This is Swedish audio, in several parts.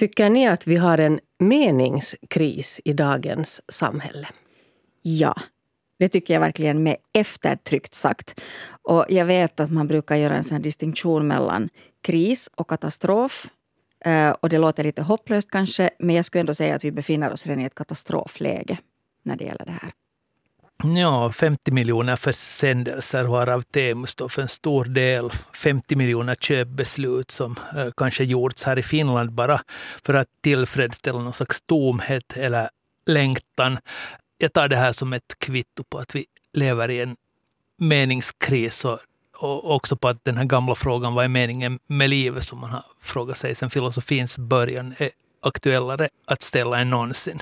Tycker ni att vi har en meningskris i dagens samhälle? Ja, det tycker jag verkligen med eftertryckt sagt. Och jag vet att man brukar göra en sån distinktion mellan kris och katastrof. Och det låter lite hopplöst kanske, men jag skulle ändå säga att vi befinner oss redan i ett katastrofläge när det gäller det här. Ja, 50 miljoner försändelser varav Temu står för en stor del. 50 miljoner köpbeslut som kanske gjorts här i Finland bara för att tillfredsställa någon slags tomhet eller längtan. Jag tar det här som ett kvitto på att vi lever i en meningskris och också på att den här gamla frågan vad är meningen med livet som man har frågat sig sedan filosofins början är aktuellare att ställa än någonsin.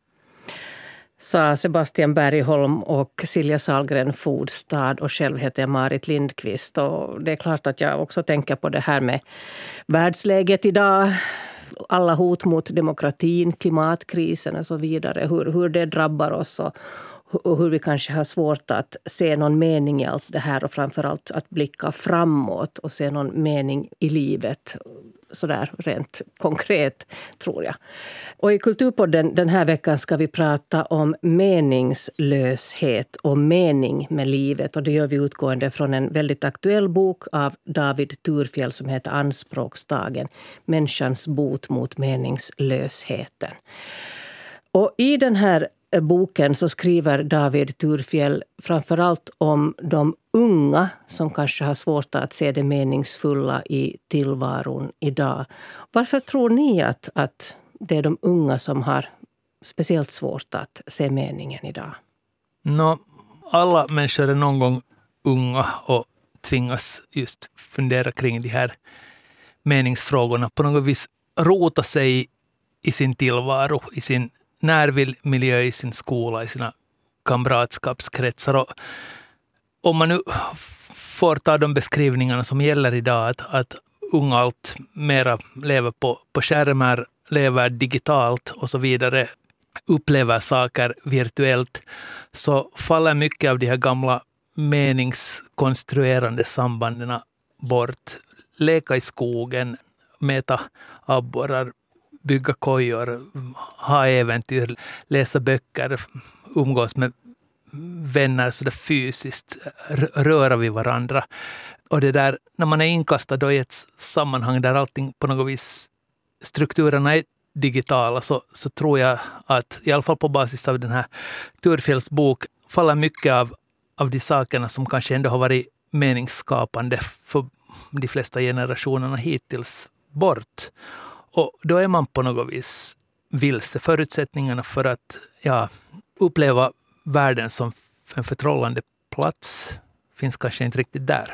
Sa Sebastian Bergholm och Silja Sahlgren Fodstad, och själv heter jag Marit Lindqvist. Och det är klart att jag också tänker på det här med världsläget idag. Alla hot mot demokratin, klimatkrisen och så vidare. Hur det drabbar oss och hur vi kanske har svårt att se någon mening i allt det här. Och framförallt att blicka framåt och se någon mening i livet. Sådär rent konkret, tror jag. Och i Kulturpodden den här veckan ska vi prata om meningslöshet och mening med livet. Och det gör vi utgående från en väldigt aktuell bok av David Thurfjell som heter Anspråksdagen. Människans bot mot meningslösheten. Och i den här boken så skriver David Thurfjell framförallt om de unga som kanske har svårt att se det meningsfulla i tillvaron idag. Varför tror ni att det är de unga som har speciellt svårt att se meningen idag? Alla människor är någon gång unga och tvingas just fundera kring de här meningsfrågorna. På något vis rota sig i sin tillvaro, i sin närmiljö, i sin skola, i sina kamratskapskretsar. Och om man nu får ta de beskrivningarna som gäller idag, att unga allt mera lever på skärmar, lever digitalt och så vidare, upplever saker virtuellt, så faller mycket av de här gamla meningskonstruerande sambanden bort. Leka i skogen, mäta abborrar, bygga kojor, ha äventyr, läsa böcker, umgås med vänner så där fysiskt, röra vid varandra. Och det där, när man är inkastad då i ett sammanhang där allting på något vis, strukturerna är digitala, så tror jag att i alla fall på basis av den här Thurfjells bok faller mycket av de sakerna som kanske ändå har varit meningsskapande för de flesta generationerna hittills bort. Och då är man på något vis vilse. Förutsättningarna för att uppleva världen som en förtrollande plats finns kanske inte riktigt där.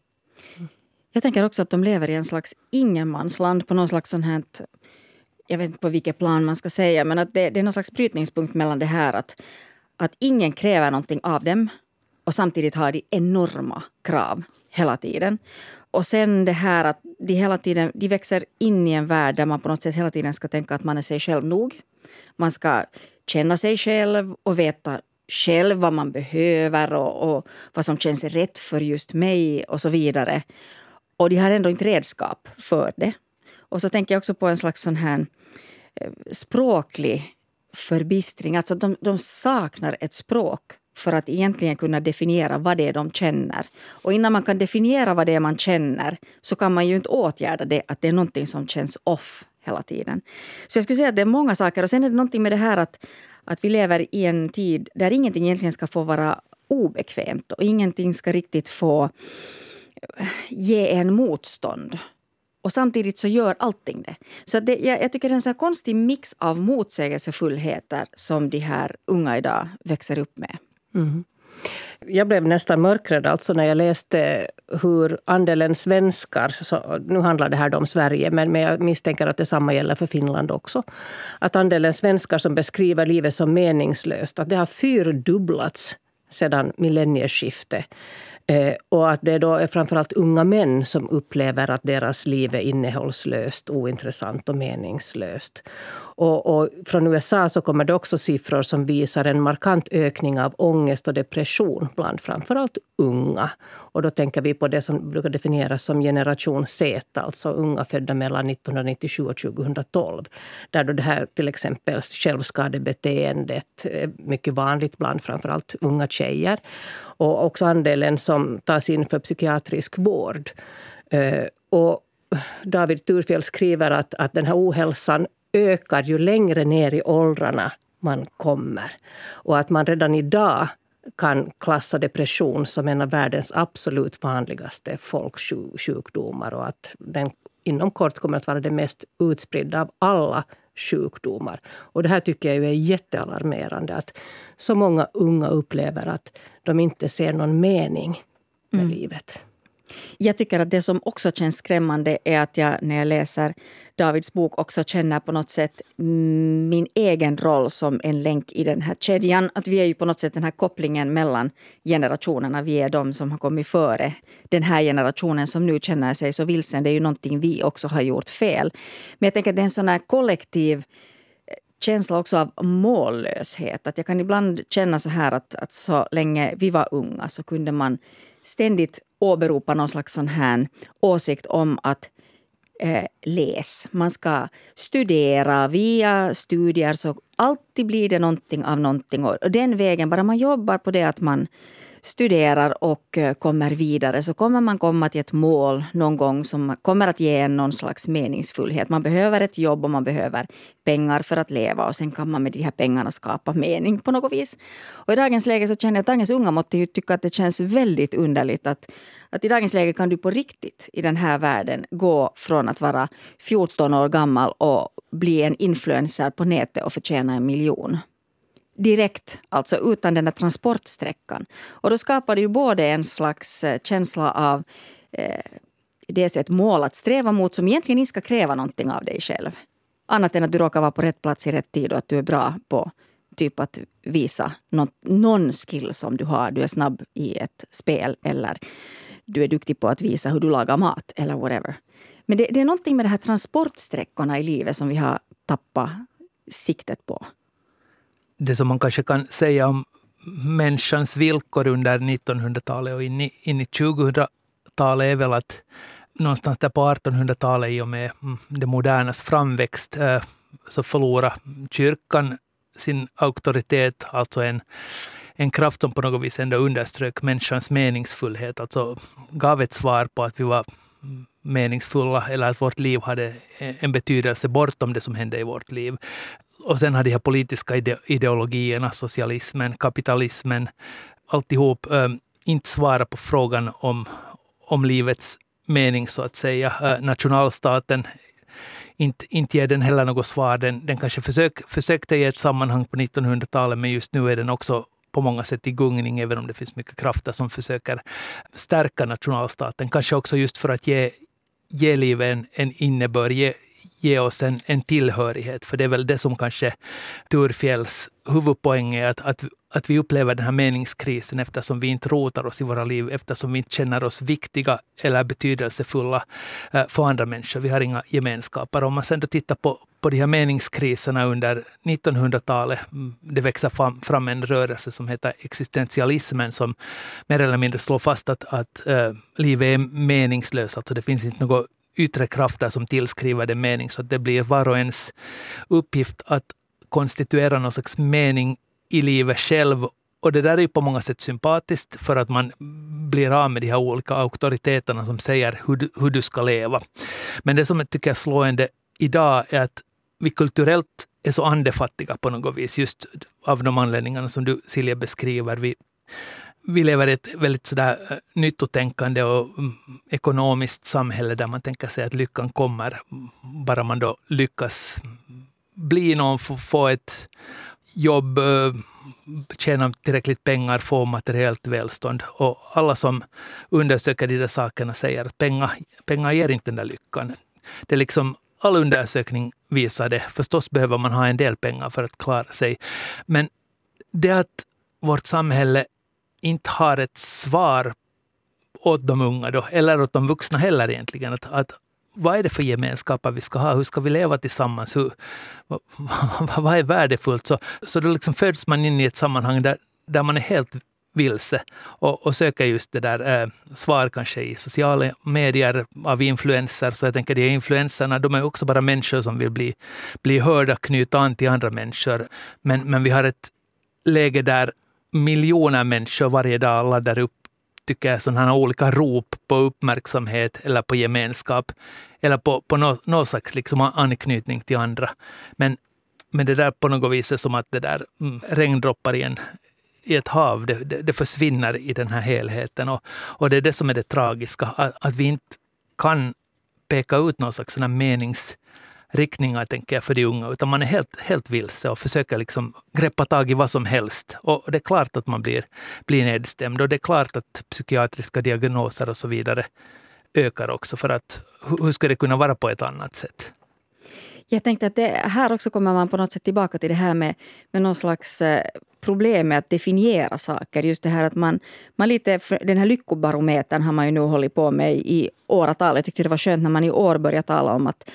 Jag tänker också att de lever i en slags ingenmansland på någon slags sån här, jag vet inte på vilket plan man ska säga, men att det är någon slags brytningspunkt mellan det här att ingen kräver någonting av dem och samtidigt har de enorma krav hela tiden. Och sen det här att de växer in i en värld där man på något sätt hela tiden ska tänka att man är sig själv nog. Man ska känna sig själv och veta själv vad man behöver och vad som känns rätt för just mig och så vidare. Och de har ändå inte redskap för det. Och så tänker jag också på en slags sån här språklig förbistring. Alltså de saknar ett språk för att egentligen kunna definiera vad det är de känner. Och innan man kan definiera vad det är man känner så kan man ju inte åtgärda det att det är någonting som känns off hela tiden. Så jag skulle säga att det är många saker. Och sen är det någonting med det här att vi lever i en tid där ingenting egentligen ska få vara obekvämt. Och ingenting ska riktigt få ge en motstånd. Och samtidigt så gör allting det. Så jag tycker det är en sån konstig mix av motsägelsefullheter som de här unga idag växer upp med. Mm. Jag blev nästan mörkrädd alltså när jag läste hur andelen svenskar, så nu handlar det här om Sverige, men jag misstänker att det samma gäller för Finland också, att andelen svenskar som beskriver livet som meningslöst, att det har 4-dubblats sedan millennieskiftet. Och att det då är framförallt unga män som upplever att deras liv är innehållslöst, ointressant och meningslöst. Och från USA så kommer det också siffror som visar en markant ökning av ångest och depression bland framförallt unga. Och då tänker vi på det som brukar definieras som generation Z, alltså unga födda mellan 1997 och 2012. Där då det här till exempel självskadebeteendet är mycket vanligt bland framförallt unga tjejer. Och också andelen som tas in för psykiatrisk vård. Och David Thurfjell skriver att den här ohälsan ökar ju längre ner i åldrarna man kommer. Och att man redan idag kan klassa depression som en av världens absolut vanligaste folksjukdomar. Och att den inom kort kommer att vara det mest utspridda av alla sjukdomar. Och det här tycker jag är jättealarmerande. Att så många unga upplever att de inte ser någon mening med livet. Jag tycker att det som också känns skrämmande är att jag när jag läser Davids bok också känner på något sätt min egen roll som en länk i den här kedjan. Att vi är ju på något sätt den här kopplingen mellan generationerna. Vi är de som har kommit före den här generationen som nu känner sig så vilsen. Det är ju någonting vi också har gjort fel. Men jag tänker att det är en sån här kollektiv känsla också av mållöshet. Att jag kan ibland känna så här att så länge vi var unga så kunde man ständigt åberopa någon slags sån här åsikt om att läs. Man ska studera via studier så alltid blir det någonting av någonting. Och den vägen, bara man jobbar på det att man studerar och kommer vidare så kommer man komma till ett mål någon gång som kommer att ge en någon slags meningsfullhet. Man behöver ett jobb och man behöver pengar för att leva och sen kan man med de här pengarna skapa mening på något vis. Och i dagens läge så känner jag att dagens unga måste ju tycka att det känns väldigt underligt att i dagens läge kan du på riktigt i den här världen gå från att vara 14 år gammal och bli en influencer på nätet och förtjäna 1 miljon. Direkt, alltså utan den här transportsträckan. Och då skapar det ju både en slags känsla av dels ett mål att sträva mot som egentligen inte ska kräva någonting av dig själv. Annat än att du råkar vara på rätt plats i rätt tid och att du är bra på typ att visa någon skill som du har. Du är snabb i ett spel eller du är duktig på att visa hur du lagar mat eller whatever. Men det är någonting med de här transportsträckorna i livet som vi har tappat siktet på. Det som man kanske kan säga om människans villkor under 1900-talet och in i 2000-talet är väl att någonstans där på 1800-talet i och med det modernas framväxt så förlorar kyrkan sin auktoritet, alltså en kraft som på något vis ändå underströk människans meningsfullhet, alltså gav ett svar på att vi var meningsfulla eller att vårt liv hade en betydelse bortom det som hände i vårt liv. Och sen hade de här politiska ideologierna, socialismen, kapitalismen, alltihop inte svara på frågan om livets mening så att säga. Nationalstaten inte ger den heller något svar. Den kanske försökte i ett sammanhang på 1900-talet men just nu är den också på många sätt i gungning även om det finns mycket krafter som försöker stärka nationalstaten. Kanske också just för att ge livet en innebörd, ge oss en tillhörighet. För det är väl det som kanske Thurfjells huvudpoäng är att vi upplever den här meningskrisen eftersom vi inte rotar oss i våra liv, eftersom vi inte känner oss viktiga eller betydelsefulla för andra människor. Vi har inga gemenskaper. Om man sen då tittar på de här meningskriserna under 1900-talet, det växer fram en rörelse som heter existentialismen som mer eller mindre slår fast att livet är meningslöst. Alltså det finns inte något yttre krafter som tillskriver det mening så att det blir var och ens uppgift att konstituera någon slags mening i livet själv. Och det där är ju på många sätt sympatiskt för att man blir av med de här olika auktoriteterna som säger hur du ska leva. Men det som jag tycker är slående idag är att vi kulturellt är så andefattiga på något vis just av de anledningarna som du Silja beskriver. Vi lever i ett väldigt sådär nyttotänkande och ekonomiskt samhälle där man tänker sig att lyckan kommer bara man då lyckas bli någon, få ett jobb, tjäna tillräckligt pengar, få materiellt välstånd. Och alla som undersöker de där sakerna säger att pengar ger inte den där lyckan. Det är liksom all undersökning visar det. Förstås behöver man ha en del pengar för att klara sig. Men det att vårt samhälle inte har ett svar åt de unga då, eller åt de vuxna heller egentligen. Att vad är det för gemenskaper vi ska ha? Hur ska vi leva tillsammans? Vad är värdefullt? Så då liksom föds man in i ett sammanhang där man är helt vilse och söker just det där svar kanske i sociala medier av influenser. Så jag tänker de influenserna, de är också bara människor som vill bli hörda, knyta an till andra människor. Men vi har ett läge där miljoner människor varje dag laddar upp, tycker jag, sådana här olika rop på uppmärksamhet eller på gemenskap eller på någon slags liksom anknytning till andra. Men det där på något vis är som att det där regndroppar i ett hav, det försvinner i den här helheten. Och det är det som är det tragiska, att vi inte kan peka ut någon slags sådana meningsriktningar, tänker jag, för de unga, utan man är helt vilse och försöker liksom greppa tag i vad som helst. Och det är klart att man blir nedstämd, och det är klart att psykiatriska diagnoser och så vidare ökar också, för att hur ska det kunna vara på ett annat sätt? Jag tänkte att här också kommer man på något sätt tillbaka till det här med någon slags problem med att definiera saker. Just det här att man lite, den här lyckobarometern har man ju nu hållit på med i åratal. Jag tyckte det var skönt när man i år började tala om att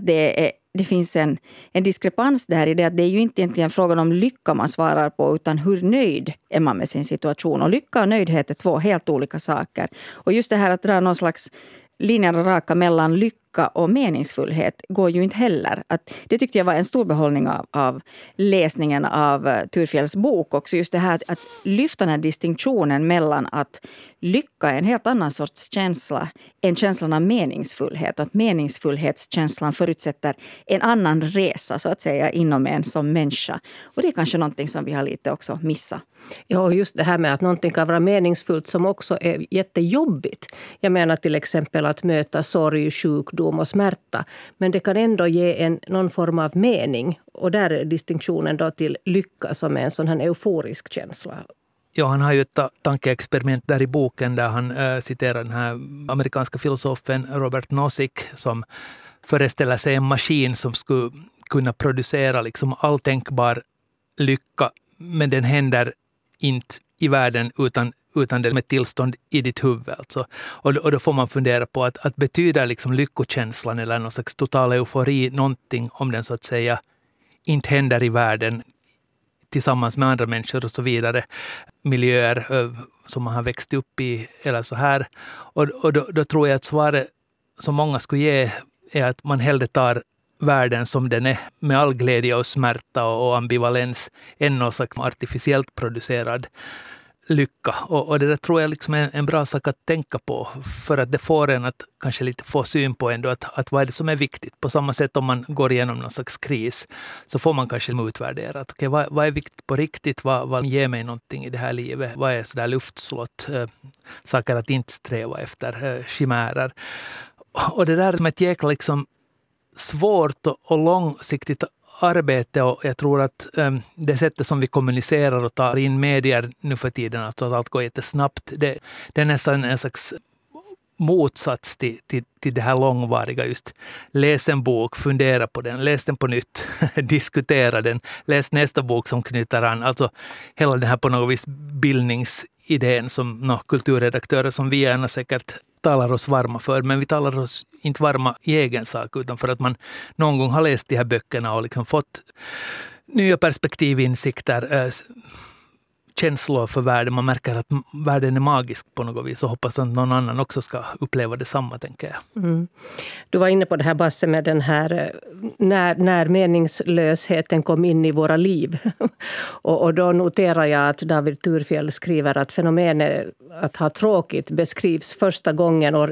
det finns en diskrepans där i det, att det är ju inte egentligen frågan om lycka man svarar på, utan hur nöjd är man med sin situation. Och lycka och nöjdhet är två helt olika saker. Och just det här att dra någon slags linjen raka mellan lycka och meningsfullhet går ju inte heller. Det tyckte jag var en stor behållning av läsningen av Thurfjells bok också. Just det här att lyfta den här distinktionen mellan att lycka är en helt annan sorts känsla än känslan av meningsfullhet. Och att meningsfullhetskänslan förutsätter en annan resa, så att säga, inom en som människa. Och det är kanske någonting som vi har lite också missat. Ja, och just det här med att någonting kan vara meningsfullt som också är jättejobbigt. Jag menar till exempel att möta sorg, sjukdom och smärta. Men det kan ändå ge någon form av mening. Och där är distinktionen då till lycka som är en sån här euforisk känsla. Ja, han har ju ett tankeexperiment där i boken där han citerar den här amerikanska filosofen Robert Nozick som föreställer sig en maskin som skulle kunna producera liksom all tänkbar lycka, men den händer inte i världen utan det med tillstånd i ditt huvud. Alltså. Och då får man fundera på att betyder liksom lyckokänslan eller någon slags total eufori någonting om den så att säga inte händer i världen tillsammans med andra människor och så vidare, miljöer som man har växt upp i eller så här. Och då tror jag att svaret som många skulle ge är att man hellre tar världen som den är med all glädje och smärta och ambivalens än någon slags artificiellt producerad lycka. Och det där tror jag liksom är en bra sak att tänka på, för att det får en att kanske lite få syn på ändå att vad är det som är viktigt. På samma sätt om man går igenom någon slags kris så får man kanske utvärdera att okej, vad är viktigt på riktigt, vad ger mig någonting i det här livet, vad är sådär luftslott, saker att inte sträva efter, chimärer. Och det där är ett jäkla liksom svårt och långsiktigt arbete, och jag tror att det sättet som vi kommunicerar och tar in medier nu för tiden, att allt går jättesnabbt, det är nästan en slags motsats till det här långvariga. Just läs en bok, fundera på den, läs den på nytt, diskutera den, läs nästa bok som knyter an. Alltså hela den här på något vis bildningsidén som kulturredaktörer som vi gärna säkert talar oss varma för, men vi talar oss inte varma i egen sak, utan för att man någon gång har läst de här böckerna och liksom fått nya perspektiv, insikter, känslor för världen. Man märker att världen är magisk på något vis och hoppas att någon annan också ska uppleva detsamma, tänker jag. Mm. Du var inne på det här, Basse, med den här när meningslösheten kom in i våra liv. och då noterar jag att David Thurfjell skriver att fenomenet att ha tråkigt beskrivs första gången år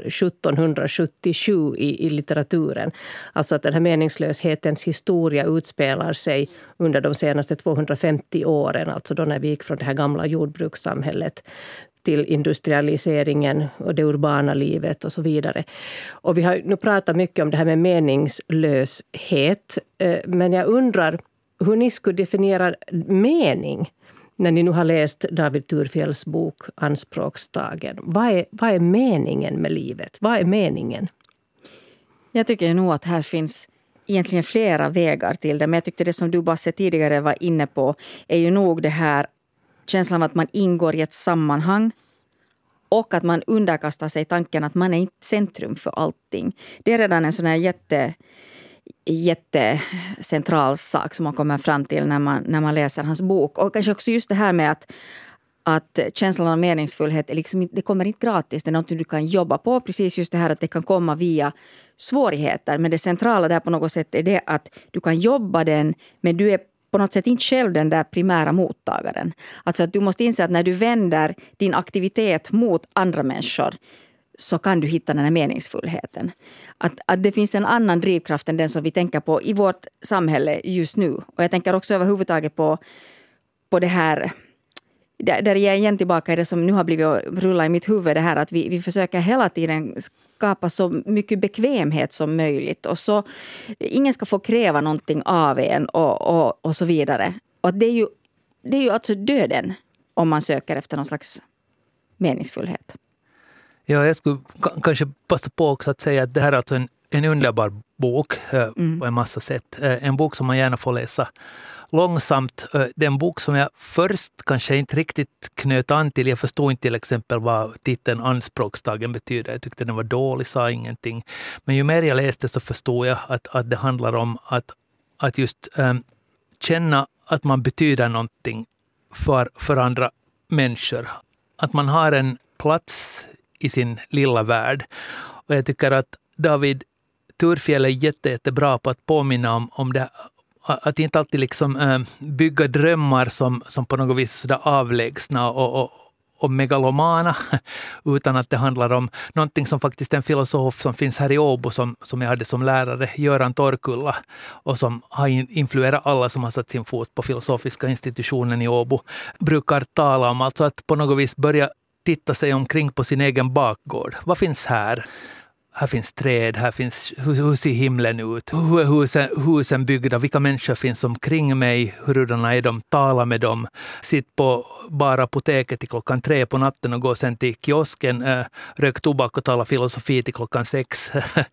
1777 i litteraturen. Alltså att den här meningslöshetens historia utspelar sig under de senaste 250 åren. Alltså då när vi gick från det här gamla jordbrukssamhället till industrialiseringen och det urbana livet och så vidare. Och vi har nu pratat mycket om det här med meningslöshet. Men jag undrar hur ni skulle definiera mening när ni nu har läst David Thurfjells bok Anspråkstagen. Vad är meningen med livet? Vad är meningen? Jag tycker nog att här finns egentligen flera vägar till det. Men jag tyckte det som du Basse tidigare var inne på är ju nog det här känslan av att man ingår i ett sammanhang och att man underkastar sig tanken att man är inte centrum för allting. Det är redan en sån här jättecentral sak som man kommer fram till när man läser hans bok. Och kanske också just det här med att känslan av meningsfullhet är liksom, det kommer inte gratis. Det är något du kan jobba på. Precis just det här att det kan komma via svårigheter. Men det centrala där på något sätt är det att du kan jobba den, men du är på något sätt inte själv den där primära mottagaren. Alltså att du måste inse att när du vänder din aktivitet mot andra människor så kan du hitta den här meningsfullheten. Att det finns en annan drivkraft än den som vi tänker på i vårt samhälle just nu. Och jag tänker också överhuvudtaget på det här, där jag är igen tillbaka i det som nu har blivit att rulla i mitt huvud, det här att vi försöker hela tiden skapa så mycket bekvämhet som möjligt. Och så ingen ska få kräva någonting av en och så vidare. Och det är ju alltså döden om man söker efter någon slags meningsfullhet. Ja, jag skulle kanske passa på också att säga att det här är alltså en underbar bok på en massa sätt. En bok som man gärna får läsa långsamt. Det är en bok som jag först kanske inte riktigt knöt an till. Jag förstod inte till exempel vad titeln Anspråkstagen betyder. Jag tyckte den var dålig, sa ingenting. Men ju mer jag läste så förstod jag att det handlar om att just känna att man betyder någonting för andra människor. Att man har en plats i sin lilla värld. Och jag tycker att David Thurfjell är jättebra på att påminna om det. Att inte alltid liksom bygga drömmar som på något vis sådär avlägsna och megalomana, utan att det handlar om någonting som faktiskt en filosof som finns här i Åbo som jag hade som lärare, Göran Torkulla, och som har influerat alla som har satt sin fot på filosofiska institutionen i Åbo, brukar tala om. Alltså att på något vis börja titta sig omkring på sin egen bakgård. Vad finns här? Här finns träd, här finns, hur ser himlen ut? Hur är husen byggda? Vilka människor finns omkring mig? Hurdana är de? Tala med dem. Sitt på bara apoteket till 3:00 på natten och gå sen till kiosken. Rök tobak och tala filosofi till 6:00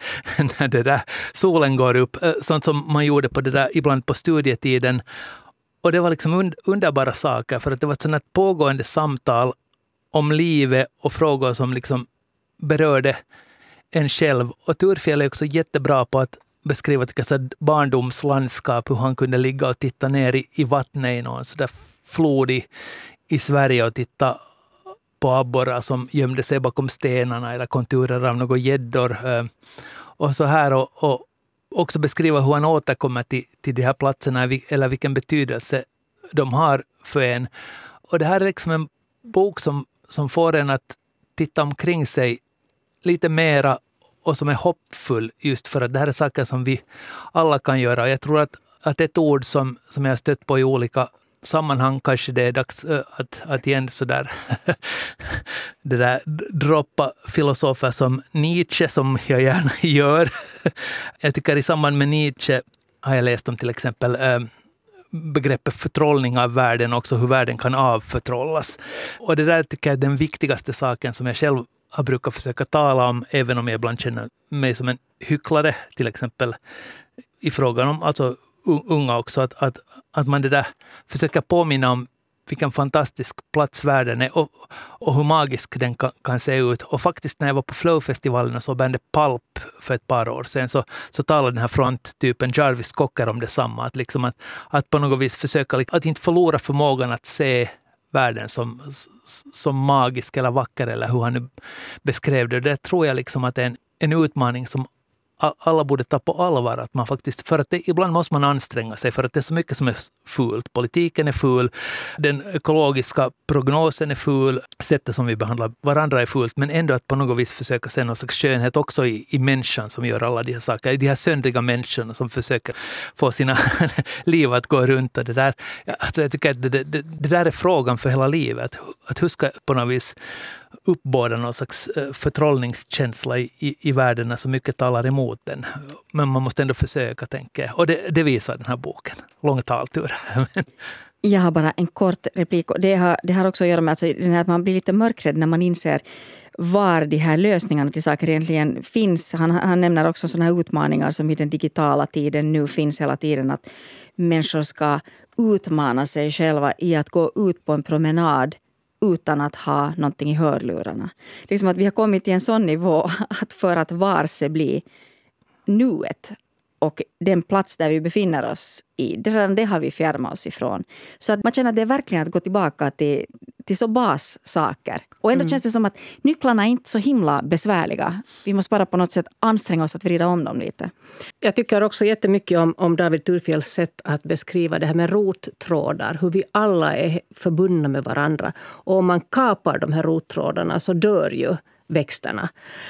när det där solen går upp. Sånt som man gjorde på det där ibland på studietiden. Och det var liksom underbara saker, för att det var ett sådant pågående samtal om livet och frågor som liksom berörde en själv. Och Thurfjell är också jättebra på att beskriva barndomslandskap, hur han kunde ligga och titta ner i vattnet i någon så där flod i Sverige och titta på abborrar som gömde sig bakom stenarna eller konturer av några gäddor. Och så här, och också beskriva hur han återkommer till de här platserna eller vilken betydelse de har för en. Och det här är liksom en bok som får en att titta omkring sig lite mera och som är hoppfull, just för att det här är saker som vi alla kan göra. Jag tror att ett ord som jag har stött på i olika sammanhang, kanske det är dags att igen sådär det där droppa filosofer som Nietzsche, som jag gärna gör. Jag tycker i samband med Nietzsche har jag läst om till exempel begreppet förtrollning av världen, också hur världen kan avförtrollas. Och det där tycker jag är den viktigaste saken som jag själv har brukat försöka tala om, även om jag ibland känner mig som en hycklare, till exempel i frågan om alltså unga också, att man det där försöker påminna om vilken fantastisk plats världen är och hur magisk den kan se ut. Och faktiskt när jag var på Flow-festivalen och så bandet Pulp för ett par år sedan, så talade den här fronttypen Jarvis Cocker om detsamma. Att, liksom att på något vis försöka att inte förlora förmågan att se världen som magisk eller vacker, eller hur han nu beskrev det. Det tror jag liksom att det är en utmaning som alla borde ta på allvar, att man faktiskt, för att ibland måste man anstränga sig, för att det är så mycket som är fult. Politiken är ful, den ekologiska prognosen är ful, sättet som vi behandlar varandra är fult, men ändå att på något vis försöka se någon slags skönhet också i människan som gör alla de här sakerna, de här söndriga människorna som försöker få sina liv att gå runt. Och det där, alltså jag tycker att det där är frågan för hela livet, att huska på något vis uppbåda någon slags förtrollningskänsla i världen när så mycket talar emot den. Men man måste ändå försöka, tänka. Och det visar den här boken. Lång taltur. Jag har bara en kort replik. Det har också att göra med att man blir lite mörkrädd när man inser var de här lösningarna till saker egentligen finns. Han nämner också sådana här utmaningar som i den digitala tiden nu finns hela tiden. Att människor ska utmana sig själva i att gå ut på en promenad utan att ha någonting i hörlurarna. Liksom att vi har kommit till en sån nivå att för att varse bli nuet och den plats där vi befinner oss i, det har vi fjärmat oss ifrån. Så att man känner att det är verkligen att gå tillbaka till så bassaker. Och ändå känns det som att nycklarna är inte så himla besvärliga. Vi måste bara på något sätt anstränga oss att vrida om dem lite. Jag tycker också jättemycket om David Thurfjells sätt att beskriva det här med rottrådar. Hur vi alla är förbundna med varandra. Och om man kapar de här rottrådarna så dör ju växterna.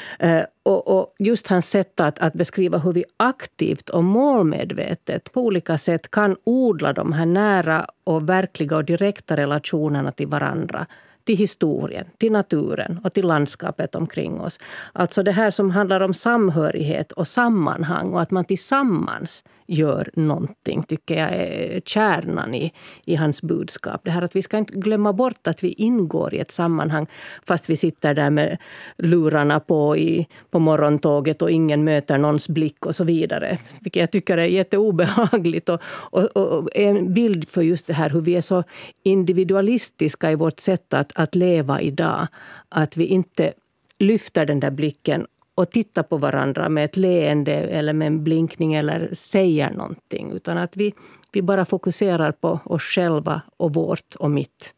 Och just hans sätt att beskriva hur vi aktivt och målmedvetet på olika sätt kan odla de här nära och verkliga och direkta relationerna till varandra. Till historien, till naturen och till landskapet omkring oss. Alltså det här som handlar om samhörighet och sammanhang och att man tillsammans gör någonting tycker jag är kärnan i hans budskap. Det här att vi ska inte glömma bort att vi ingår i ett sammanhang fast vi sitter där med lurarna på morgontåget och ingen möter någons blick och så vidare. Vilket jag tycker är jätteobehagligt och en bild för just det här hur vi är så individualistiska i vårt sätt att leva idag. Att vi inte lyfter den där blicken och tittar på varandra med ett leende eller med en blinkning eller säger någonting. Utan att vi bara fokuserar på oss själva och vårt och mitt.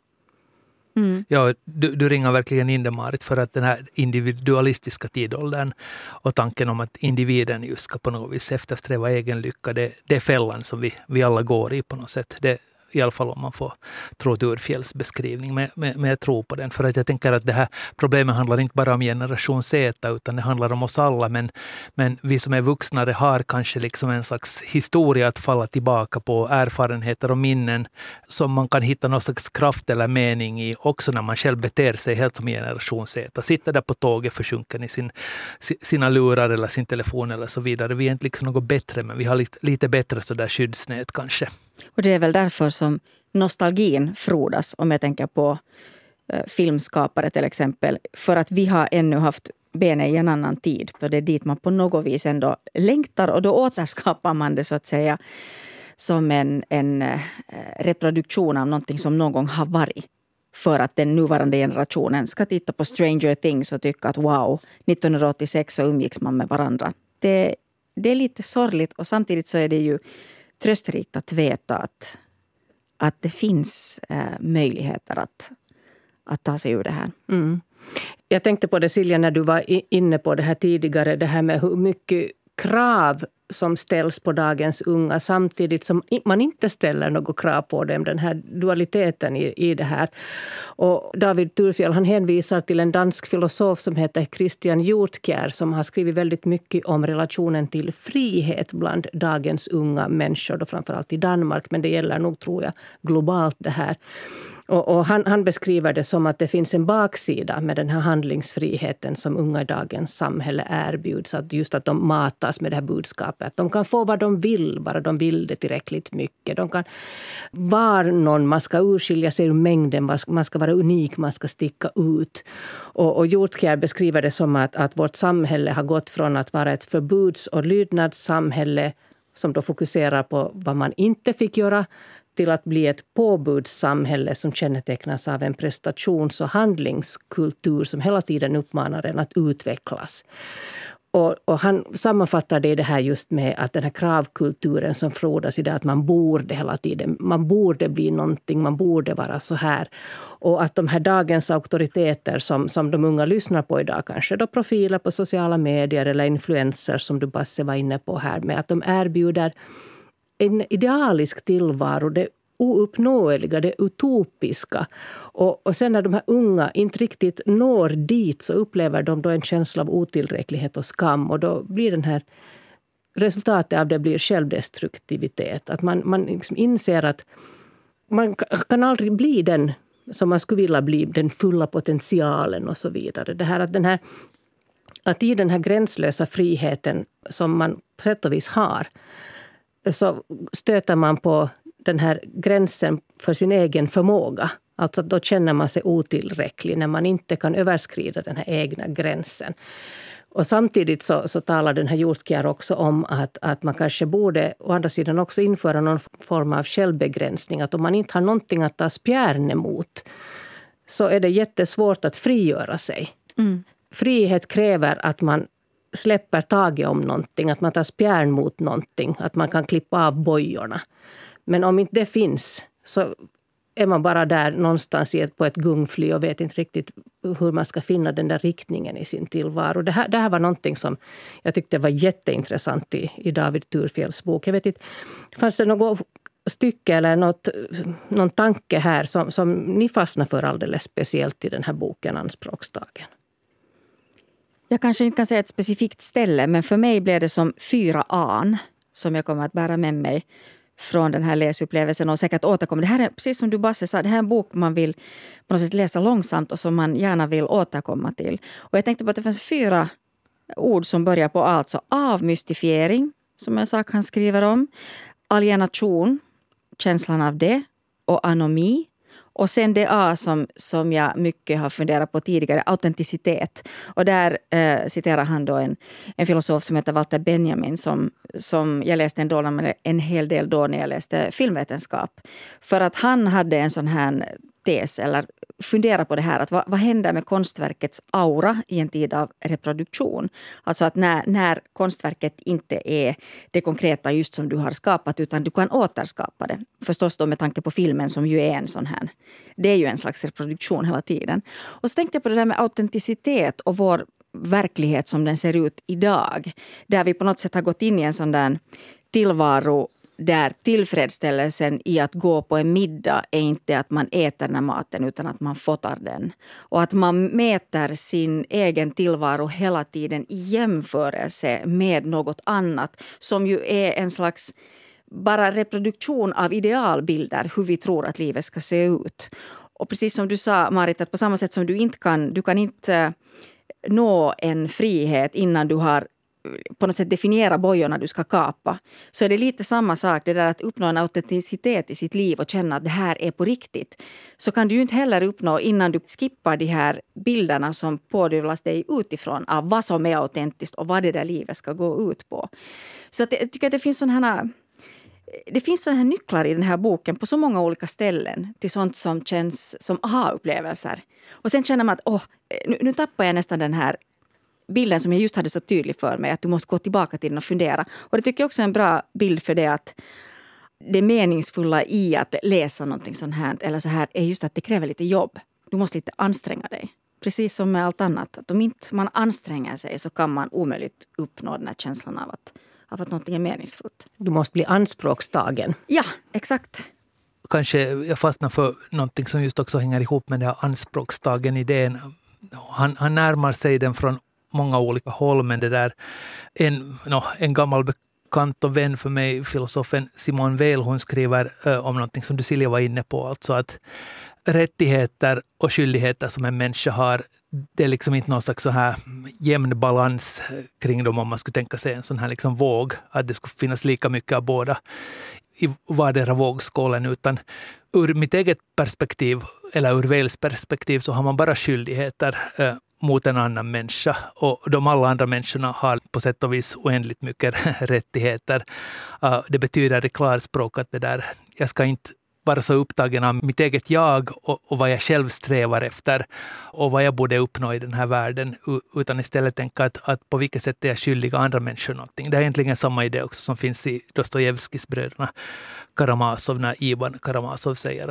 Mm. Ja, du ringer verkligen in det, Marit, för att den här individualistiska tidåldern och tanken om att individen just ska på något vis eftersträva egen lycka, det är fällan som vi alla går i på något sätt. Det i alla fall om man får tro Thurfjells beskrivning. Men jag tror på den. För att jag tänker att det här problemet handlar inte bara om generation Z utan det handlar om oss alla. Men vi som är vuxna har kanske liksom en slags historia att falla tillbaka på, erfarenheter och minnen som man kan hitta någon slags kraft eller mening i också när man själv beter sig helt som generation Z. Sitter där på tåget försjunken i sina lurar eller sin telefon eller så vidare. Vi är inte liksom något bättre, men vi har lite bättre så där skyddsnät kanske. Och det är väl därför som nostalgin frodas, om jag tänker på filmskapare till exempel. För att vi har ännu haft benen i en annan tid. Då det är dit man på något vis ändå längtar och då återskapar man det så att säga som en reproduktion av någonting som någon gång har varit. För att den nuvarande generationen ska titta på Stranger Things och tycka att wow, 1986 så umgicks man med varandra. Det är lite sorgligt och samtidigt så är det ju tröstrikt att veta att det finns möjligheter att ta sig ur det här. Mm. Jag tänkte på det, Silja, när du var inne på det här tidigare. Det här med hur mycket krav som ställs på dagens unga samtidigt som man inte ställer något krav på dem. Den här dualiteten i det här. Och David Thurfjell, han hänvisar till en dansk filosof som heter Christian Hjortkjær som har skrivit väldigt mycket om relationen till frihet bland dagens unga människor, då framförallt i Danmark, men det gäller nog, tror jag, globalt det här. Och han beskriver det som att det finns en baksida med den här handlingsfriheten som unga i dagens samhälle erbjuds. Att just att de matas med det här budskapet. Att de kan få vad de vill, bara de vill det tillräckligt mycket. De kan vara någon, man ska urskilja sig ur mängden, man ska vara unik, man ska sticka ut. Och Hjortkjær beskriver det som att vårt samhälle har gått från att vara ett förbuds- och lydnadssamhälle som då fokuserar på vad man inte fick göra till att bli ett påbudssamhälle som kännetecknas av en prestations- och handlingskultur som hela tiden uppmanar en att utvecklas. Och han sammanfattar det här just med att den här kravkulturen som frodas i det att man borde hela tiden, man borde bli någonting, man borde vara så här. Och att de här dagens auktoriteter som de unga lyssnar på idag, kanske då profiler på sociala medier eller influencers som du Basse var inne på här, med att de erbjuder en idealisk tillvaro, det ouppnåeliga, det utopiska. Och sen när de här unga inte riktigt når dit så upplever de då en känsla av otillräcklighet och skam. Och då blir den här resultatet av det blir självdestruktivitet. Att man liksom inser att man kan aldrig bli den som man skulle vilja bli, den fulla potentialen och så vidare. Det här att i den här gränslösa friheten som man på sätt och vis har, så stöter man på den här gränsen för sin egen förmåga. Alltså då känner man sig otillräcklig när man inte kan överskrida den här egna gränsen. Och samtidigt så talar den här Hjortkjær också om att man kanske borde å andra sidan också införa någon form av självbegränsning. Att om man inte har någonting att ta spjärn emot så är det jättesvårt att frigöra sig. Frihet kräver att man släpper taget om någonting, att man tar spjärn mot någonting, att man kan klippa av bojorna. Men om inte det finns så är man bara där någonstans på ett gungfly och vet inte riktigt hur man ska finna den där riktningen i sin tillvaro. Det här var någonting som jag tyckte var jätteintressant i David Thurfjells bok. Jag vet inte, fanns det något stycke eller någon tanke här som ni fastnar för alldeles speciellt i den här boken Anspråksdagen? Jag kanske inte kan säga ett specifikt ställe, men för mig blev det som 4 an som jag kommer att bära med mig från den här läsupplevelsen och säkert återkomma. Det här är, precis som du Basse sa, det här är en bok man vill på något sätt läsa långsamt och som man gärna vill återkomma till. Och jag tänkte på att det finns 4 ord som börjar på alltså avmystifiering, som en sak han skriver om, alienation, känslan av det, och anomi. Och sen det A som jag mycket har funderat på tidigare, autenticitet. Och där citerar han då en filosof som heter Walter Benjamin som jag läste en hel del då när jag läste filmvetenskap. För att han hade en sån här tes eller fundera på det här att vad händer med konstverkets aura i en tid av reproduktion. Alltså att när konstverket inte är det konkreta just som du har skapat utan du kan återskapa det. Förstås då med tanke på filmen som ju är en sån här. Det är ju en slags reproduktion hela tiden. Och så tänkte jag på det där med autenticitet och vår verklighet som den ser ut idag. Där vi på något sätt har gått in i en sån där tillvaro där tillfredsställelsen i att gå på en middag är inte att man äter den här maten utan att man fotar den. Och att man mäter sin egen tillvaro hela tiden i jämförelse med något annat som ju är en slags bara reproduktion av idealbilder hur vi tror att livet ska se ut. Och precis som du sa Marit, att på samma sätt som du kan inte nå en frihet innan du har på något sätt definiera bojorna du ska kapa. Så är det lite samma sak, det där att uppnå en autenticitet i sitt liv och känna att det här är på riktigt. Så kan du ju inte heller uppnå innan du skippar de här bilderna som pådyvlas dig utifrån av vad som är autentiskt och vad det där livet ska gå ut på. Så att jag tycker att det finns sådana här nycklar i den här boken på så många olika ställen till sånt som känns som aha-upplevelser. Och sen känner man att nu tappar jag nästan den här bilden som jag just hade så tydlig för mig, att du måste gå tillbaka till den och fundera. Och det tycker jag också är en bra bild för det, att det meningsfulla i att läsa någonting sånt här eller så här är just att det kräver lite jobb. Du måste lite anstränga dig. Precis som med allt annat. Att om inte man anstränger sig så kan man omöjligt uppnå den här känslan av att någonting är meningsfullt. Du måste bli anspråkstagen. Ja, exakt. Kanske jag fastnar för någonting som just också hänger ihop med den här anspråkstagen idén. Han närmar sig den från många olika håll, men det där en gammal bekant och vän för mig, filosofen Simone Weil, hon skriver om någonting som du Silja var inne på, alltså att rättigheter och skyldigheter som en människa har, det är liksom inte någon slags så här jämn balans kring dem om man skulle tänka sig en sån här liksom våg, att det skulle finnas lika mycket av båda i vardera vågskålen, utan ur mitt eget perspektiv eller ur Weils perspektiv så har man bara skyldigheter mot en annan människa, och de alla andra människorna har på sätt och vis oändligt mycket rättigheter. Det betyder i klarspråk att det där, jag ska inte vara så upptagen av mitt eget jag och vad jag själv strävar efter och vad jag borde uppnå i den här världen, utan istället tänka att på vilket sätt är jag skyldig andra människor någonting. Det är egentligen samma idé också som finns i Dostojevskijs bröderna Karamazov, när Ivan Karamazov säger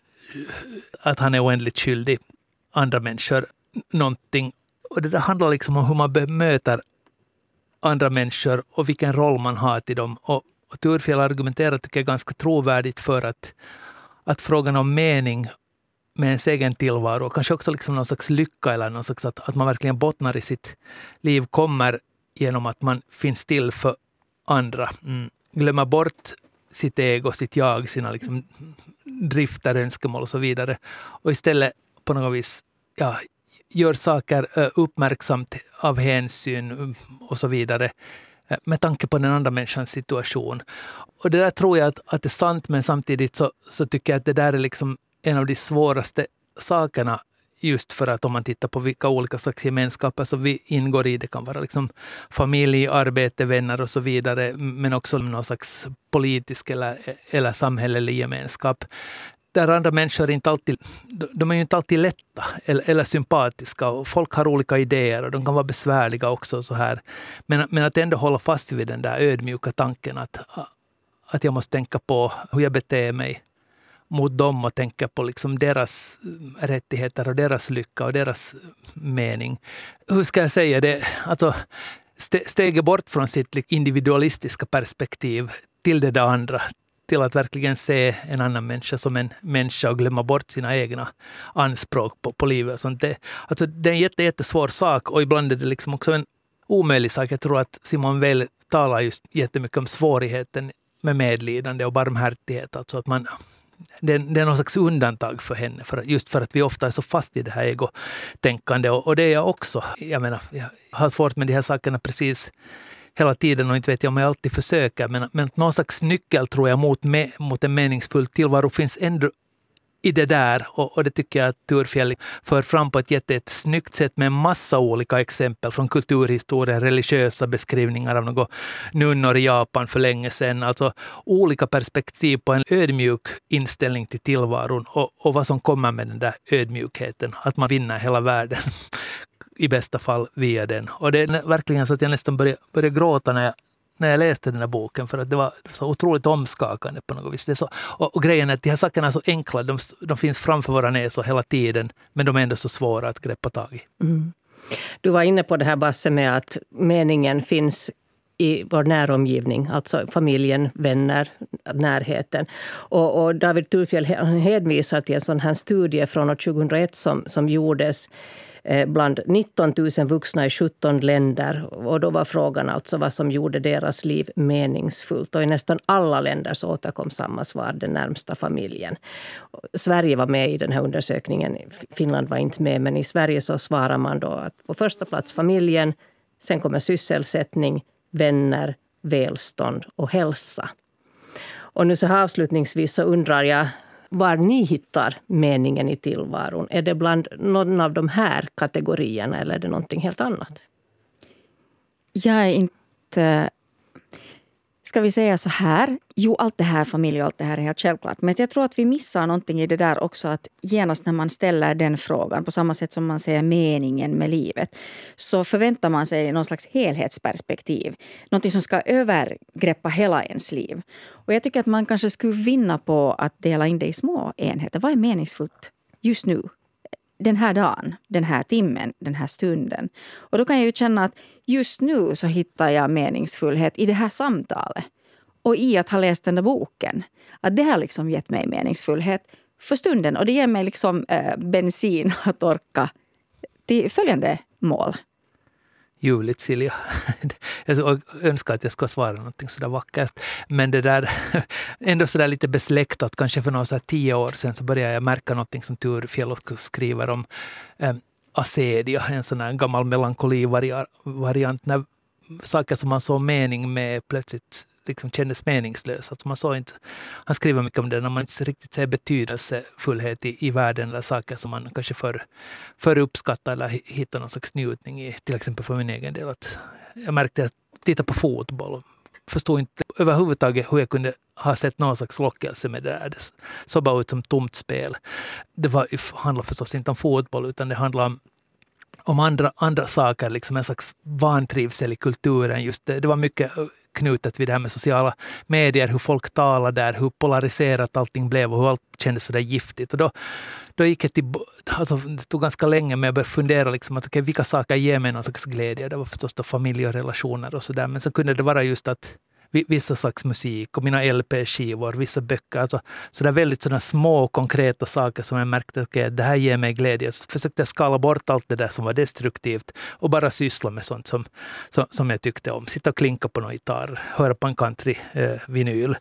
att han är oändligt skyldig andra människor någonting. Och det där handlar liksom om hur man bemöter andra människor och vilken roll man har till dem. Och Thurfjell argumenterar, tycker jag, ganska trovärdigt för att frågan om mening med ens egen tillvaro och kanske också liksom någon slags lycka eller någon slags att man verkligen bottnar i sitt liv kommer genom att man finns till för andra. Glömmer bort sitt ego, sitt jag, sina liksom drifter, önskemål och så vidare. Och istället på något vis gör saker uppmärksamt av hänsyn och så vidare med tanke på den andra människans situation. Och det där tror jag att det är sant, men samtidigt så tycker jag att det där är liksom en av de svåraste sakerna, just för att om man tittar på vilka olika slags gemenskaper som vi ingår i, det kan vara liksom familj, arbete, vänner och så vidare, men också någon slags politisk eller samhällelig gemenskap. där andra människor inte alltid, de är ju inte alltid lätta eller sympatiska, och folk har olika idéer och de kan vara besvärliga också och så här. Men att ändå hålla fast vid den där ödmjuka tanken att jag måste tänka på hur jag beter mig mot dem och tänka på liksom deras rättigheter och deras lycka och deras mening. Hur ska jag säga det? Alltså, steget bort från sitt individualistiska perspektiv till det där andra, till att verkligen se en annan människa som en människa och glömma bort sina egna anspråk på livet. Och sånt. Det är en jättesvår sak, och ibland är det liksom också en omöjlig sak. Jag tror att Simone Weil talar just jättemycket om svårigheten med medlidande och barmhärtighet. Alltså att det är någon slags undantag för henne, just för att vi ofta är så fast i det här egotänkande, och det är jag också. Jag menar, jag har svårt med de här sakerna precis hela tiden, och inte vet jag om jag alltid försöker, men någon slags nyckel tror jag mot en meningsfull tillvaro finns ändå i det där, och det tycker jag att Thurfjell för fram på ett snyggt sätt med en massa olika exempel från kulturhistorien, religiösa beskrivningar av några nunnor i Japan för länge sedan, alltså olika perspektiv på en ödmjuk inställning till tillvaron och vad som kommer med den där ödmjukheten, att man vinner hela världen i bästa fall via den. Och det är verkligen så att jag nästan började gråta när jag läste den här boken, för att det var så otroligt omskakande på något vis. Det är så, och grejen är att de här sakerna är så enkla, de finns framför våra näsor hela tiden, men de är ändå så svåra att greppa tag i. Mm. Du var inne på det här, Basse, med att meningen finns i vår näromgivning, alltså familjen, vänner, närheten. Och David Thurfjell hänvisar till en sån här studie från år 2001 som gjordes bland 19 000 vuxna i 17 länder. Och då var frågan alltså vad som gjorde deras liv meningsfullt. Och i nästan alla länder så återkom samma svar, den närmsta familjen. Sverige var med i den här undersökningen, Finland var inte med, men i Sverige så svarar man då att på första plats familjen, sen kommer sysselsättning, vänner, välstånd och hälsa. Och nu så här avslutningsvis så undrar jag var ni hittar meningen i tillvaron. Är det bland någon av de här kategorierna eller är det någonting helt annat? Jag är inte... Ska vi säga så här? Jo, allt det här, familj och allt det här är helt självklart. Men jag tror att vi missar någonting i det där också, att genast när man ställer den frågan, på samma sätt som man säger meningen med livet, så förväntar man sig någon slags helhetsperspektiv. Någonting som ska övergreppa hela ens liv. Och jag tycker att man kanske skulle vinna på att dela in det i små enheter. Vad är meningsfullt just nu? Den här dagen, den här timmen, den här stunden. Och då kan jag ju känna att just nu så hittar jag meningsfullhet i det här samtalet. Och i att ha läst den där boken. Att det har liksom gett mig meningsfullhet för stunden. Och det ger mig liksom bensin att orka till följande mål. Ljuvligt, Silja. Jag önskar att jag ska svara någonting sådär vackert. Men det där, ändå sådär lite besläktat, kanske för några 10 år sedan så började jag märka någonting som Thurfjell skriver om asedia, en sån här gammal melankoli-variant, när saker som man såg mening med plötsligt liksom kändes meningslösa. Alltså man såg inte, han skriver mycket om det när man inte riktigt ser betydelsefullhet i världen eller saker som man kanske för uppskattar eller hittar någon slags njutning i. Till exempel för min egen del. Att jag märkte att jag tittade på fotboll och förstod inte överhuvudtaget hur jag kunde ha sett någon slags lockelse med det där. Det såg bara ut som tomt spel. Det handlar förstås inte om fotboll, utan det handlar om andra saker, liksom en slags vantrivsel i kulturen. Just det var mycket knutet vid det här med sociala medier, hur folk talar där, hur polariserat allting blev och hur allt kändes så där giftigt. Och då gick jag till, alltså det tog ganska länge med att börja fundera liksom att okej, vilka saker ger mig någon slags glädje. Det var förstås då familj och relationer och sådär, men så kunde det vara just att vissa slags musik och mina LP-skivor, vissa böcker, alltså sådär väldigt sådana små konkreta saker som jag märkte att det här ger mig glädje. Så försökte jag skala bort allt det där som var destruktivt och bara syssla med sånt som jag tyckte om. Sitta och klinka på någon gitarr, höra på en country-vinyl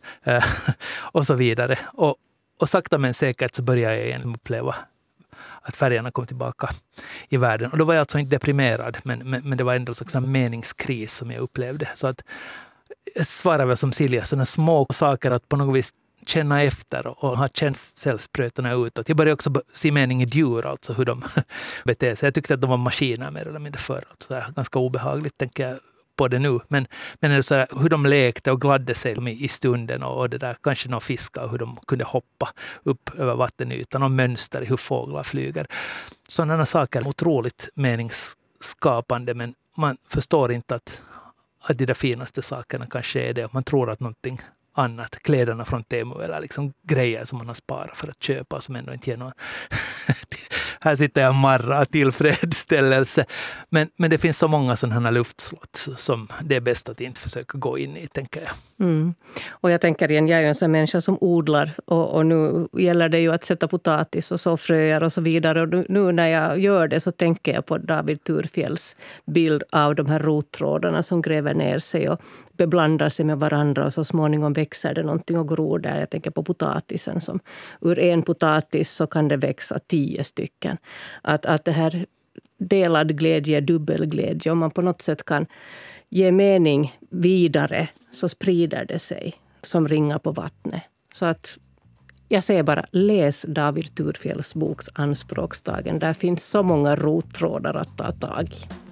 och så vidare. Och sakta men säkert så började jag igen uppleva att färgerna kom tillbaka i världen. Och då var jag alltså inte deprimerad, men det var ändå en slags meningskris som jag upplevde. Så att jag svarar väl som Silja, sådana små saker att på något vis känna efter och ha känselsprötarna utåt. Jag började också se mening i djur, alltså hur de beter sig. Jag tyckte att de var maskiner mer eller mindre förr. Ganska obehagligt, tänker jag på det nu. Men är det så här, hur de lekte och gladde sig i stunden och det där, kanske några fiskar och hur de kunde hoppa upp över vattenytan och mönster i hur fåglar flyger. Sådana saker är otroligt meningsskapande, men man förstår inte att de där finaste sakerna kanske är det. Man tror att någonting annat, kläderna från Temu eller liksom grejer som man har sparat för att köpa som ändå inte ger någon här sitter jag marra tillfredsställelse. Men det finns så många sådana här luftslott som det är bäst att inte försöka gå in i, tänker jag. Mm. Och jag tänker igen, jag är ju en sån människa som odlar och nu gäller det ju att sätta potatis och så fröer och så vidare. Och nu när jag gör det så tänker jag på David Thurfjells bild av de här rottrådarna som gräver ner sig och beblandar sig med varandra och så småningom växer det någonting och gror där. Jag tänker på potatisen som ur en potatis så kan det växa 10 stycken. Att det här delad glädje, dubbelglädje, om man på något sätt kan ge mening vidare så sprider det sig som ringar på vattnet. Så att jag säger bara, läs David Thurfjells boks Anspråkstagen. Där finns så många rottrådar att ta tag i.